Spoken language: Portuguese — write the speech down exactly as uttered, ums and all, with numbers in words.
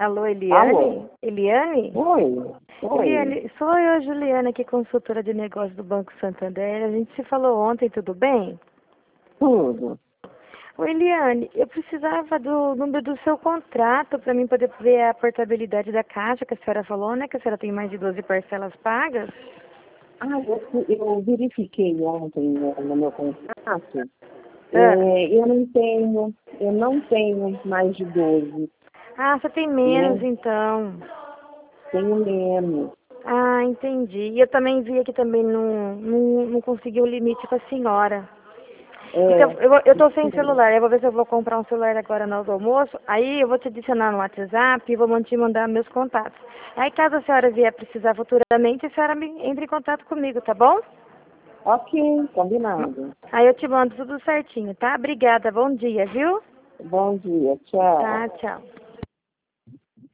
Alô, Eliane? Alô? Eliane? Oi. Oi. Eliane, sou eu, Juliana, aqui, consultora de negócios do Banco Santander. A gente se falou ontem, tudo bem? Tudo. Oi, Eliane, eu precisava do número do seu contrato para mim poder ver a portabilidade da caixa que a senhora falou, né? Que a senhora tem mais de doze parcelas pagas. Ah, eu, eu verifiquei ontem né, no meu contrato. Ah, É, eu não tenho, eu não tenho mais de doze, ah, você tem menos né? então. Tenho menos. Ah, entendi. E eu também vi aqui também não, não, não consegui o limite com a senhora. Então, É, eu, vou- eu tô sem sim. celular, eu vou ver se eu vou comprar um celular agora na hora do almoço, aí eu vou te adicionar no WhatsApp e vou man- te mandar meus contatos. Aí, caso a senhora vier precisar futuramente, a senhora me entre em contato comigo, tá bom? Ok, combinado. Aí eu te mando tudo certinho, tá? Obrigada, bom dia, viu? Bom dia, tchau. Tá, tchau.